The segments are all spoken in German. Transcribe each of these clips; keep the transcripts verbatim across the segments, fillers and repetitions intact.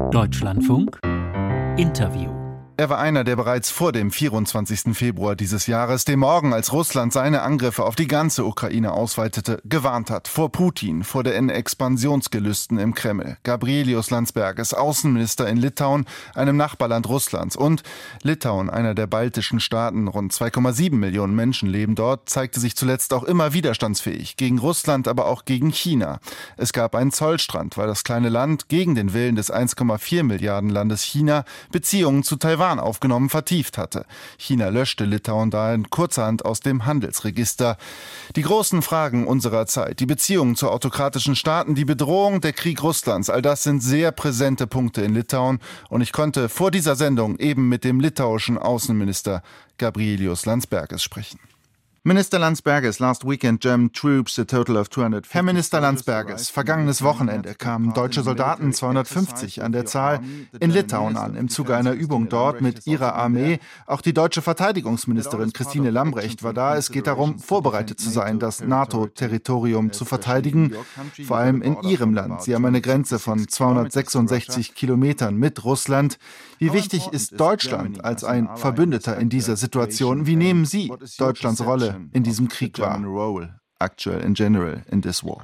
Deutschlandfunk Interview. Er war einer, der bereits vor dem vierundzwanzigsten Februar dieses Jahres, dem Morgen, als Russland seine Angriffe auf die ganze Ukraine ausweitete, gewarnt hat vor Putin, vor den Expansionsgelüsten im Kreml. Gabrielius Landsbergis, Außenminister in Litauen, einem Nachbarland Russlands. Und Litauen, einer der baltischen Staaten, rund zwei Komma sieben Millionen Menschen leben dort, zeigte sich zuletzt auch immer widerstandsfähig. Gegen Russland, aber auch gegen China. Es gab einen Zollstrand, weil das kleine Land gegen den Willen des eins Komma vier Milliarden Landes China Beziehungen zu Taiwan aufgenommen, vertieft hatte. China löschte Litauen dahin kurzerhand aus dem Handelsregister. Die großen Fragen unserer Zeit, die Beziehungen zu autokratischen Staaten, die Bedrohung, der Krieg Russlands, all das sind sehr präsente Punkte in Litauen. Und ich konnte vor dieser Sendung eben mit dem litauischen Außenminister Gabrielius Landsbergis sprechen. Minister Landsbergis, last weekend German troops a total of zweihundertfünfzig. Herr Minister Landsbergis, vergangenes Wochenende kamen deutsche Soldaten, zweihundertfünfzig an der Zahl, in Litauen an, im Zuge einer Übung dort mit ihrer Armee. Auch die deutsche Verteidigungsministerin Christine Lambrecht war da. Es geht darum, vorbereitet zu sein, das NATO-Territorium zu verteidigen, vor allem in ihrem Land. Sie haben eine Grenze von zweihundertsechsundsechzig Kilometern mit Russland. Wie wichtig ist Deutschland als ein Verbündeter in dieser Situation? Wie nehmen Sie Deutschlands Rolle in diesem Krieg wahr? Actual in general in this war.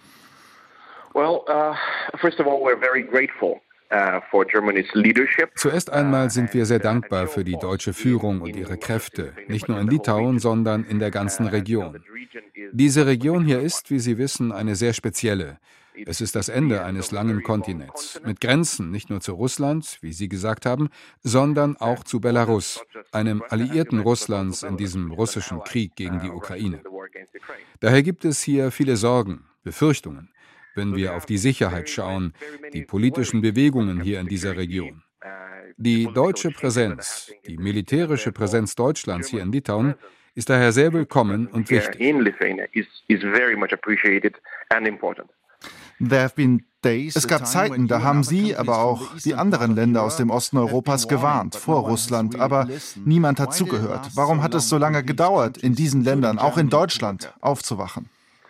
Well, uh, first of all, we're very grateful uh, for Germany's leadership. Zuerst einmal sind wir sehr dankbar für die deutsche Führung und ihre Kräfte, nicht nur in Litauen, sondern in der ganzen Region. Diese Region hier ist, wie Sie wissen, eine sehr spezielle. Es ist das Ende eines langen Kontinents, mit Grenzen nicht nur zu Russland, wie Sie gesagt haben, sondern auch zu Belarus, einem Alliierten Russlands in diesem russischen Krieg gegen die Ukraine. Daher gibt es hier viele Sorgen, Befürchtungen, wenn wir auf die Sicherheit schauen, die politischen Bewegungen hier in dieser Region. Die deutsche Präsenz, die militärische Präsenz Deutschlands hier in Litauen, ist daher sehr willkommen und wichtig. Es gab Zeiten, da haben Sie, aber auch die anderen Länder aus dem Osten Europas gewarnt vor Russland, aber niemand hat zugehört. Warum hat es so lange gedauert, in diesen Ländern, auch in Deutschland, aufzuwachen?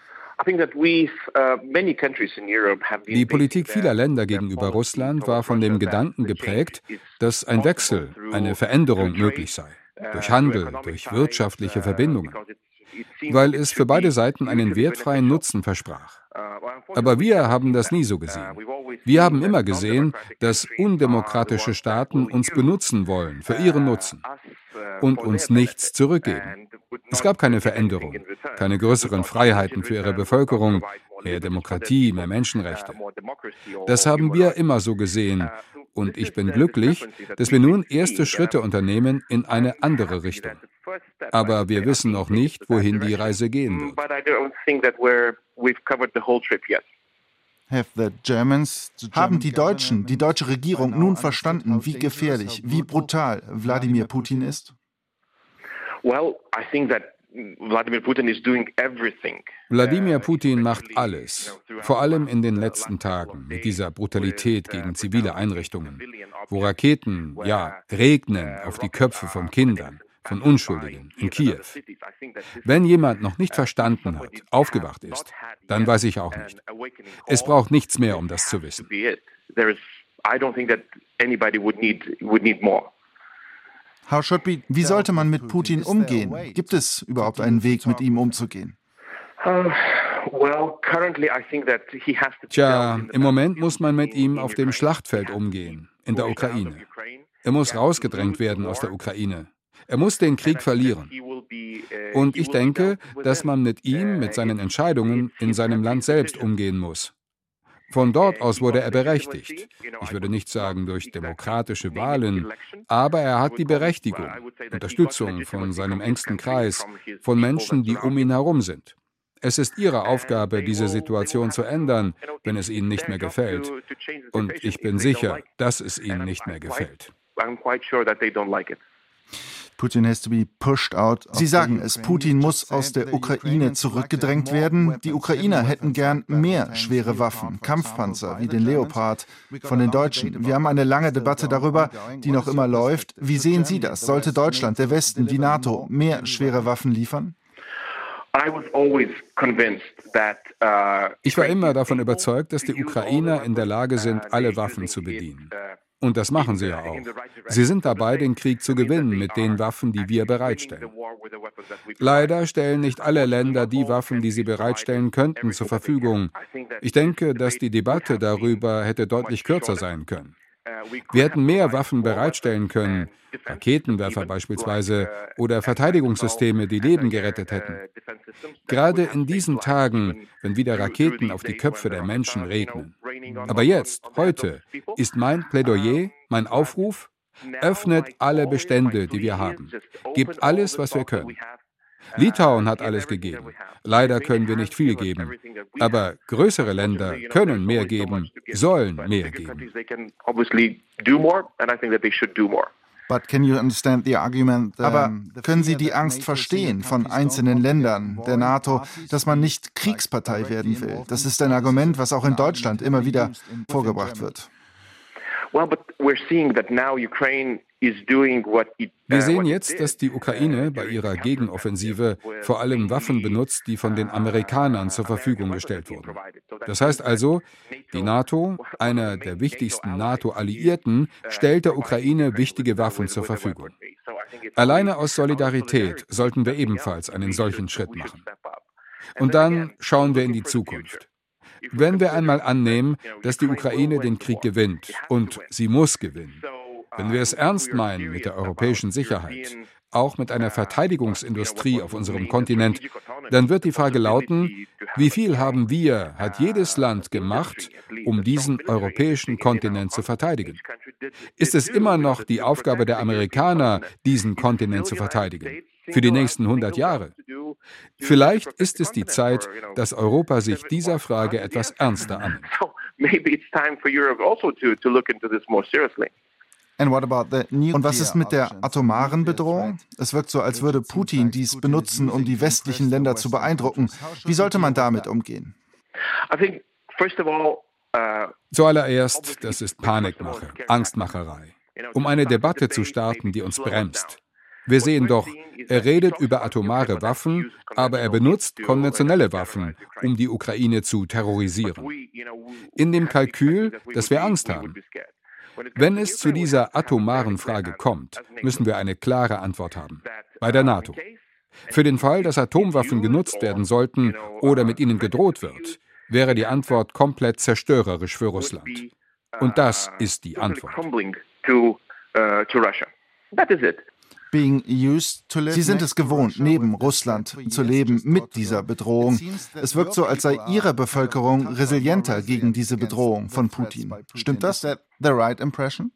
Die Politik vieler Länder gegenüber Russland war von dem Gedanken geprägt, dass ein Wechsel, eine Veränderung möglich sei, durch Handel, durch wirtschaftliche Verbindungen, weil es für beide Seiten einen wertfreien Nutzen versprach. Aber wir haben das nie so gesehen. Wir haben immer gesehen, dass undemokratische Staaten uns benutzen wollen für ihren Nutzen und uns nichts zurückgeben. Es gab keine Veränderung, keine größeren Freiheiten für ihre Bevölkerung, mehr Demokratie, mehr Menschenrechte. Das haben wir immer so gesehen. Und ich bin glücklich, dass wir nun erste Schritte unternehmen in eine andere Richtung. Aber wir wissen noch nicht, wohin die Reise gehen wird. Haben die Deutschen, die deutsche Regierung nun verstanden, wie gefährlich, wie brutal Wladimir Putin ist? Wladimir Putin macht alles, vor allem in den letzten Tagen, mit dieser Brutalität gegen zivile Einrichtungen, wo Raketen, ja, regnen auf die Köpfe von Kindern, von Unschuldigen in Kiew. Wenn jemand noch nicht verstanden hat, aufgewacht ist, dann weiß ich auch nicht. Es braucht nichts mehr, um das zu wissen. Wie sollte man mit Putin umgehen? Gibt es überhaupt einen Weg, mit ihm umzugehen? Tja, im Moment muss man mit ihm auf dem Schlachtfeld umgehen, in der Ukraine. Er muss rausgedrängt werden aus der Ukraine. Er muss den Krieg verlieren. Und ich denke, dass man mit ihm, mit seinen Entscheidungen in seinem Land selbst umgehen muss. Von dort aus wurde er berechtigt. Ich würde nicht sagen durch demokratische Wahlen, aber er hat die Berechtigung, Unterstützung von seinem engsten Kreis, von Menschen, die um ihn herum sind. Es ist ihre Aufgabe, diese Situation zu ändern, wenn es ihnen nicht mehr gefällt. Und ich bin sicher, dass es ihnen nicht mehr gefällt. Putin has to be pushed out. Sie sagen es, Putin muss aus der Ukraine zurückgedrängt werden. Die Ukrainer hätten gern mehr schwere Waffen, Kampfpanzer wie den Leopard von den Deutschen. Wir haben eine lange Debatte darüber, die noch immer läuft. Wie sehen Sie das? Sollte Deutschland, der Westen, die NATO mehr schwere Waffen liefern? Ich war immer davon überzeugt, dass die Ukrainer in der Lage sind, alle Waffen zu bedienen. Und das machen sie ja auch. Sie sind dabei, den Krieg zu gewinnen mit den Waffen, die wir bereitstellen. Leider stellen nicht alle Länder die Waffen, die sie bereitstellen könnten, zur Verfügung. Ich denke, dass die Debatte darüber hätte deutlich kürzer sein können. Wir hätten mehr Waffen bereitstellen können, Raketenwerfer beispielsweise oder Verteidigungssysteme, die Leben gerettet hätten. Gerade in diesen Tagen, wenn wieder Raketen auf die Köpfe der Menschen regnen. Aber jetzt, heute, ist mein Plädoyer, mein Aufruf, öffnet alle Bestände, die wir haben. Gebt alles, was wir können. Litauen hat alles gegeben. Leider können wir nicht viel geben. Aber größere Länder können mehr geben, sollen mehr geben. Aber können Sie die Angst verstehen von einzelnen Ländern der NATO, dass man nicht Kriegspartei werden will? Das ist ein Argument, was auch in Deutschland immer wieder vorgebracht wird. Wir sehen jetzt, dass die Ukraine bei ihrer Gegenoffensive vor allem Waffen benutzt, die von den Amerikanern zur Verfügung gestellt wurden. Das heißt also, die NATO, einer der wichtigsten NATO-Alliierten, stellt der Ukraine wichtige Waffen zur Verfügung. Alleine aus Solidarität sollten wir ebenfalls einen solchen Schritt machen. Und dann schauen wir in die Zukunft. Wenn wir einmal annehmen, dass die Ukraine den Krieg gewinnt, und sie muss gewinnen, wenn wir es ernst meinen mit der europäischen Sicherheit, auch mit einer Verteidigungsindustrie auf unserem Kontinent, dann wird die Frage lauten, wie viel haben wir, hat jedes Land gemacht, um diesen europäischen Kontinent zu verteidigen? Ist es immer noch die Aufgabe der Amerikaner, diesen Kontinent zu verteidigen? Für die nächsten hundert Jahre? Vielleicht ist es die Zeit, dass Europa sich dieser Frage etwas ernster annimmt. Und was ist mit der atomaren Bedrohung? Es wirkt so, als würde Putin dies benutzen, um die westlichen Länder zu beeindrucken. Wie sollte man damit umgehen? Zuallererst, das ist Panikmache, Angstmacherei, um eine Debatte zu starten, die uns bremst. Wir sehen doch, er redet über atomare Waffen, aber er benutzt konventionelle Waffen, um die Ukraine zu terrorisieren. In dem Kalkül, dass wir Angst haben. Wenn es zu dieser atomaren Frage kommt, müssen wir eine klare Antwort haben. Bei der NATO. Für den Fall, dass Atomwaffen genutzt werden sollten oder mit ihnen gedroht wird, wäre die Antwort komplett zerstörerisch für Russland. Und das ist die Antwort. Sie sind es gewohnt, neben Russland zu leben mit dieser Bedrohung. Es wirkt so, als sei Ihre Bevölkerung resilienter gegen diese Bedrohung von Putin. Stimmt das? The right impression?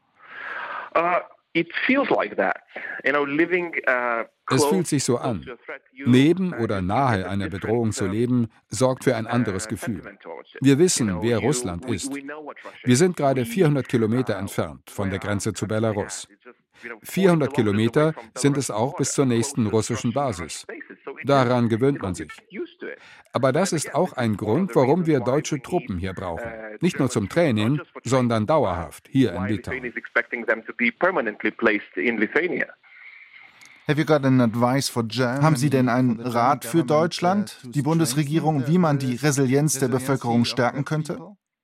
Es fühlt sich so an. Neben oder nahe einer Bedrohung zu leben, sorgt für ein anderes Gefühl. Wir wissen, wer Russland ist. Wir sind gerade vierhundert Kilometer entfernt von der Grenze zu Belarus. vierhundert Kilometer sind es auch bis zur nächsten russischen Basis. Daran gewöhnt man sich. Aber das ist auch ein Grund, warum wir deutsche Truppen hier brauchen. Nicht nur zum Training, sondern dauerhaft hier in Litauen. Haben Sie denn einen Rat für Deutschland, die Bundesregierung, wie man die Resilienz der Bevölkerung stärken könnte?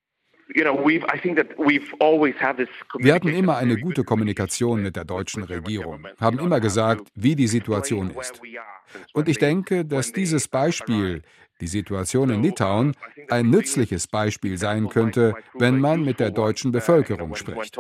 Wir hatten immer eine gute Kommunikation mit der deutschen Regierung, haben immer gesagt, wie die Situation ist. Und ich denke, dass dieses Beispiel, die Situation in Litauen, ein nützliches Beispiel sein könnte, wenn man mit der deutschen Bevölkerung spricht.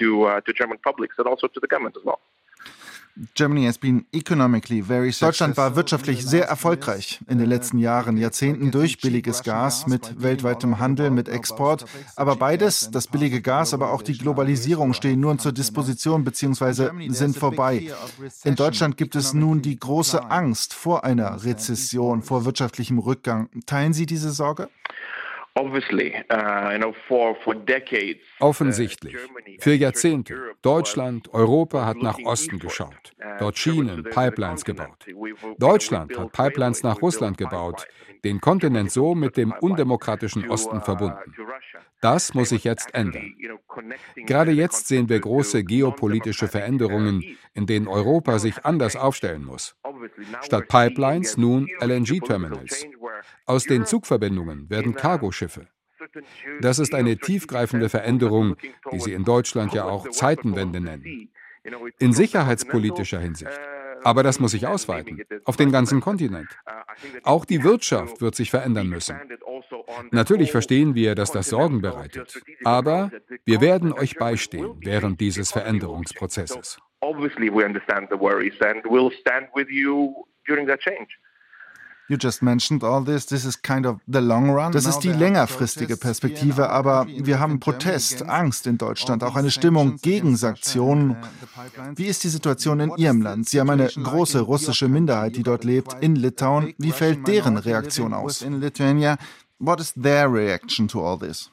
Deutschland war wirtschaftlich sehr erfolgreich in den letzten Jahren, Jahrzehnten durch billiges Gas mit weltweitem Handel, mit Export. Aber beides, das billige Gas, aber auch die Globalisierung, stehen nun zur Disposition bzw. sind vorbei. In Deutschland gibt es nun die große Angst vor einer Rezession, vor wirtschaftlichem Rückgang. Teilen Sie diese Sorge? Offensichtlich. Für Jahrzehnte. Deutschland, Europa hat nach Osten geschaut. Dort Schienen, Pipelines gebaut. Deutschland hat Pipelines nach Russland gebaut, den Kontinent so mit dem undemokratischen Osten verbunden. Das muss sich jetzt ändern. Gerade jetzt sehen wir große geopolitische Veränderungen, in denen Europa sich anders aufstellen muss. Statt Pipelines nun L N G-Terminals. Aus den Zugverbindungen werden Cargoschiffe. Das ist eine tiefgreifende Veränderung, die Sie in Deutschland ja auch Zeitenwende nennen. In sicherheitspolitischer Hinsicht. Aber das muss sich ausweiten, auf den ganzen Kontinent. Auch die Wirtschaft wird sich verändern müssen. Natürlich verstehen wir, dass das Sorgen bereitet. Aber wir werden euch beistehen während dieses Veränderungsprozesses. You just mentioned all this. This is kind of the long run. Das ist die längerfristige Perspektive, aber wir haben Protest, Angst in Deutschland, auch eine Stimmung gegen Sanktionen. Wie ist die Situation in Ihrem Land? Sie haben eine große russische Minderheit, die dort lebt, in Litauen. Wie fällt deren Reaktion aus? In Lithuania, what is their reaction to all this?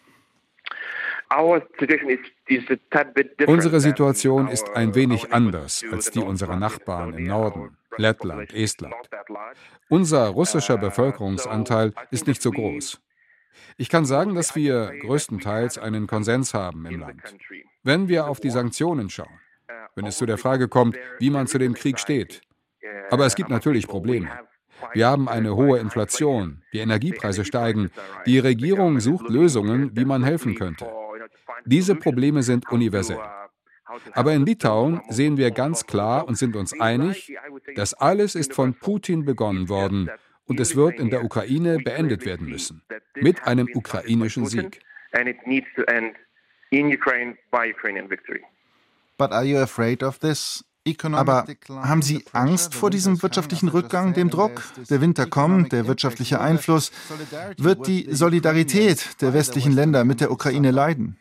Unsere Situation ist ein wenig anders als die unserer Nachbarn im Norden, Lettland, Estland. Unser russischer Bevölkerungsanteil ist nicht so groß. Ich kann sagen, dass wir größtenteils einen Konsens haben im Land. Wenn wir auf die Sanktionen schauen, wenn es zu der Frage kommt, wie man zu dem Krieg steht. Aber es gibt natürlich Probleme. Wir haben eine hohe Inflation, die Energiepreise steigen. Die Regierung sucht Lösungen, wie man helfen könnte. Diese Probleme sind universell. Aber in Litauen sehen wir ganz klar und sind uns einig, das alles ist von Putin begonnen worden und es wird in der Ukraine beendet werden müssen. Mit einem ukrainischen Sieg. But are you afraid of this? Aber haben Sie Angst vor diesem wirtschaftlichen Rückgang, dem Druck? Der Winter kommt, der wirtschaftliche Einfluss. Wird die Solidarität der westlichen Länder mit der Ukraine leiden?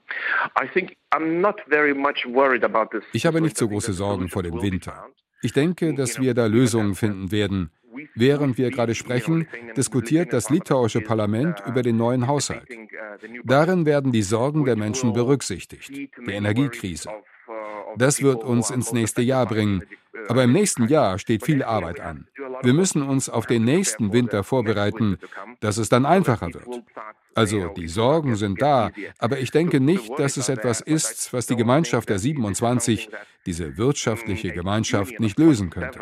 Ich habe nicht so große Sorgen vor dem Winter. Ich denke, dass wir da Lösungen finden werden. Während wir gerade sprechen, diskutiert das litauische Parlament über den neuen Haushalt. Darin werden die Sorgen der Menschen berücksichtigt, die Energiekrise. Das wird uns ins nächste Jahr bringen. Aber im nächsten Jahr steht viel Arbeit an. Wir müssen uns auf den nächsten Winter vorbereiten, dass es dann einfacher wird. Also die Sorgen sind da, aber ich denke nicht, dass es etwas ist, was die Gemeinschaft der siebenundzwanzig, diese wirtschaftliche Gemeinschaft, nicht lösen könnte.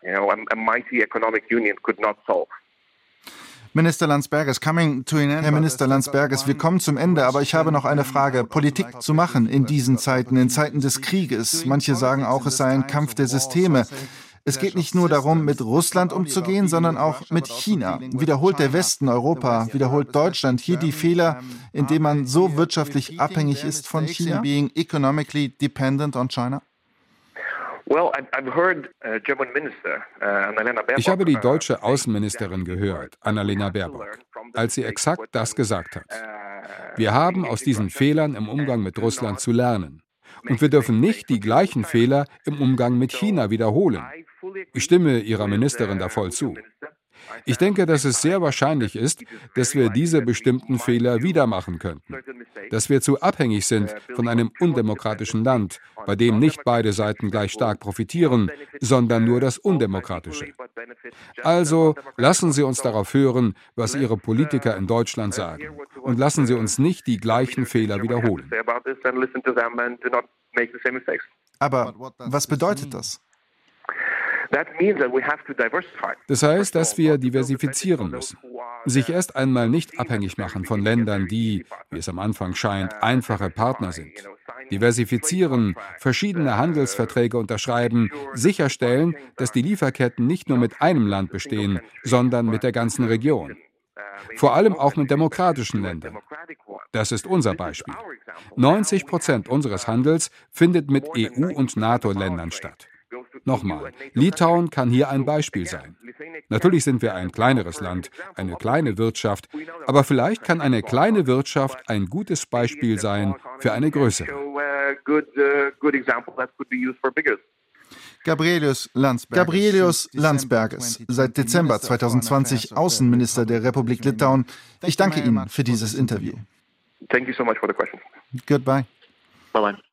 Minister Landsbergis, coming to an end. Herr Minister Landsbergis, wir kommen zum Ende, aber ich habe noch eine Frage. Politik zu machen in diesen Zeiten, in Zeiten des Krieges. Manche sagen auch, es sei ein Kampf der Systeme. Es geht nicht nur darum, mit Russland umzugehen, sondern auch mit China. Wiederholt der Westen, Europa, wiederholt Deutschland hier die Fehler, indem man so wirtschaftlich abhängig ist von China? Being economically dependent on China? Ich habe die deutsche Außenministerin gehört, Annalena Baerbock, als sie exakt das gesagt hat. Wir haben aus diesen Fehlern im Umgang mit Russland zu lernen. Und wir dürfen nicht die gleichen Fehler im Umgang mit China wiederholen. Ich stimme Ihrer Ministerin da voll zu. Ich denke, dass es sehr wahrscheinlich ist, dass wir diese bestimmten Fehler wieder machen könnten. Dass wir zu abhängig sind von einem undemokratischen Land, bei dem nicht beide Seiten gleich stark profitieren, sondern nur das Undemokratische. Also lassen Sie uns darauf hören, was Ihre Politiker in Deutschland sagen. Und lassen Sie uns nicht die gleichen Fehler wiederholen. Aber was bedeutet das? Das heißt, dass wir diversifizieren müssen. Sich erst einmal nicht abhängig machen von Ländern, die, wie es am Anfang scheint, einfache Partner sind. Diversifizieren, verschiedene Handelsverträge unterschreiben, sicherstellen, dass die Lieferketten nicht nur mit einem Land bestehen, sondern mit der ganzen Region. Vor allem auch mit demokratischen Ländern. Das ist unser Beispiel. neunzig Prozent unseres Handels findet mit E U- und NATO-Ländern statt. Nochmal, Litauen kann hier ein Beispiel sein. Natürlich sind wir ein kleineres Land, eine kleine Wirtschaft, aber vielleicht kann eine kleine Wirtschaft ein gutes Beispiel sein für eine größere. Gabrielius Landsbergis. Gabrielius Landsbergis, seit Dezember zweitausendzwanzig Außenminister der Republik Litauen. Ich danke Ihnen für dieses Interview. Thank you so much for the question. Goodbye. Bye-bye.